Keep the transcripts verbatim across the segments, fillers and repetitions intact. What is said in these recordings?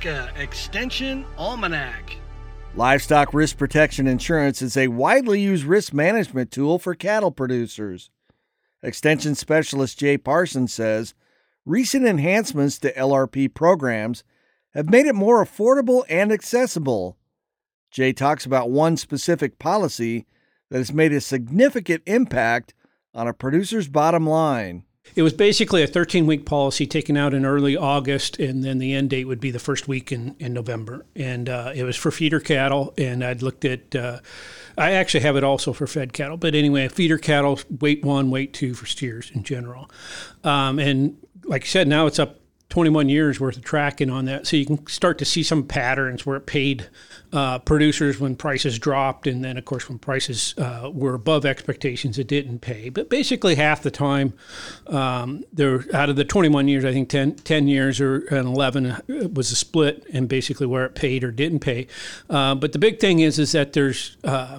Nebraska Extension Almanac. Livestock Risk Protection Insurance is a widely used risk management tool for cattle producers. Extension Specialist Jay Parsons says recent enhancements to L R P programs have made it more affordable and accessible. Jay talks about one specific policy that has made a significant impact on a producer's bottom line. It was basically a thirteen-week policy taken out in early August, and then the end date would be the first week in, in November. And uh, it was for feeder cattle, and I'd looked at, uh, I actually have it also for fed cattle. But anyway, feeder cattle, weight one, weight two for steers in general. Um, and like I said, now it's up twenty-one years worth of tracking on that. So you can start to see some patterns where it paid uh, producers when prices dropped. And then, of course, when prices uh, were above expectations, it didn't pay. But basically half the time, um, there out of the twenty-one years, I think ten, ten years or and eleven was a split and basically where it paid or didn't pay. Uh, but the big thing is, is that there's, uh,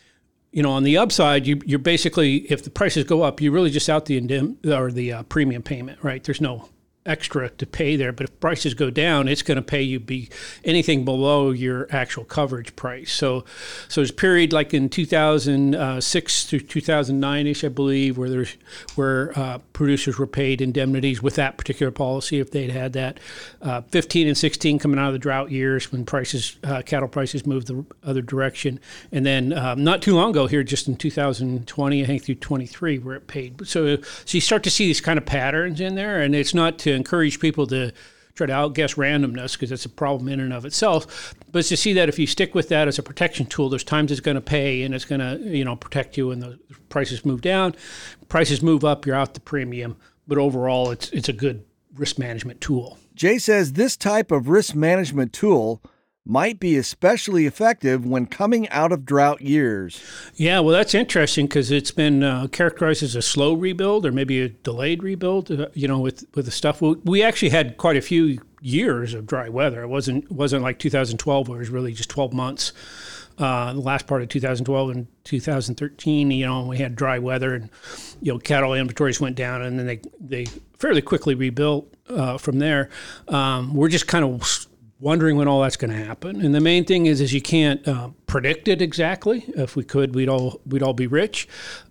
you know, on the upside, you, you're basically, if the prices go up, you're really just out the indem- or the uh, premium payment, right? There's no extra to pay there, but if prices go down, it's going to pay you be anything below your actual coverage price. So, so there's a period like in two thousand six through two thousand nine-ish, I believe, where there's where uh, producers were paid indemnities with that particular policy if they'd had that. Uh, fifteen and sixteen coming out of the drought years when prices, uh, cattle prices moved the other direction, and then um, not too long ago here, just in two thousand twenty, I think through twenty-three, where it paid. So, so you start to see these kind of patterns in there, and it's not to encourage people to try to outguess randomness because it's a problem in and of itself. But it's to see that if you stick with that as a protection tool, there's times it's going to pay and it's going to, you know, protect you when the prices move down. Prices move up, you're out the premium. But overall, it's it's a good risk management tool. Jay says this type of risk management tool might be especially effective when coming out of drought years. Yeah, well, that's interesting because it's been uh, characterized as a slow rebuild or maybe a delayed rebuild, uh, you know, with, with the stuff. We actually had quite a few years of dry weather. It wasn't wasn't like two thousand twelve where it was really just twelve months. Uh, the last part of two thousand twelve and two thousand thirteen, you know, we had dry weather and, you know, cattle inventories went down and then they, they fairly quickly rebuilt uh, from there. Um, we're just kind of wondering when all that's going to happen. And the main thing is, is you can't uh, predict it exactly. If we could, we'd all we'd all be rich.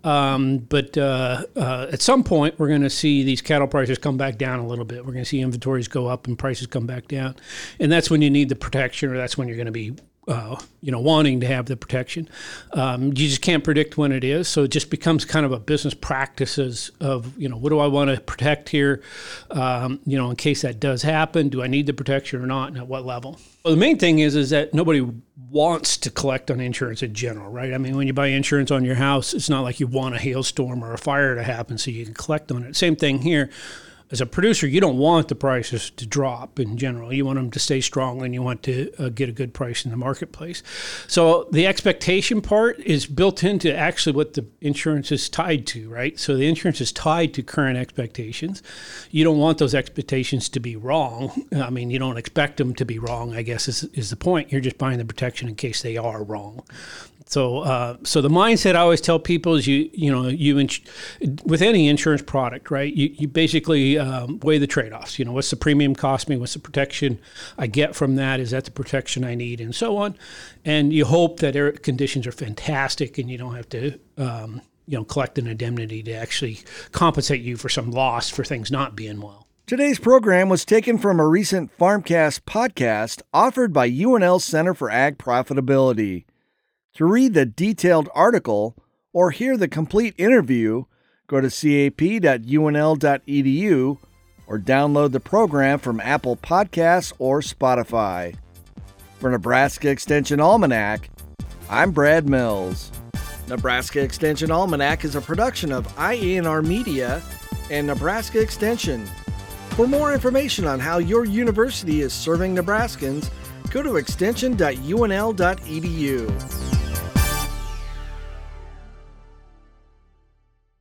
Um, but uh, uh, at some point, we're going to see these cattle prices come back down a little bit. We're going to see inventories go up and prices come back down. And that's when you need the protection, or that's when you're going to be Uh, you know, wanting to have the protection. Um, you just can't predict when it is. So it just becomes kind of a business practices of, you know, what do I want to protect here? Um, you know, in case that does happen, do I need the protection or not, and at what level? Well, the main thing is, is that nobody wants to collect on insurance in general, right? I mean, when you buy insurance on your house, it's not like you want a hailstorm or a fire to happen so you can collect on it. Same thing here. As a producer, you don't want the prices to drop in general. You want them to stay strong and you want to uh, get a good price in the marketplace. So the expectation part is built into actually what the insurance is tied to, right? So the insurance is tied to current expectations. You don't want those expectations to be wrong. I mean, you don't expect them to be wrong, I guess is, is the point. You're just buying the protection in case they are wrong. So, uh, so the mindset I always tell people is you, you know, you ins- with any insurance product, right? You, you basically um, weigh the trade-offs. You know, what's the premium cost me? What's the protection I get from that? Is that the protection I need, and so on? And you hope that air conditions are fantastic, and you don't have to, um, you know, collect an indemnity to actually compensate you for some loss for things not being well. Today's program was taken from a recent Farmcast podcast offered by U N L Center for Ag Profitability. To read the detailed article or hear the complete interview, go to c a p dot u n l dot e d u or download the program from Apple Podcasts or Spotify. For Nebraska Extension Almanac, I'm Brad Mills. Nebraska Extension Almanac is a production of I A N R Media and Nebraska Extension. For more information on how your university is serving Nebraskans, go to extension dot u n l dot e d u.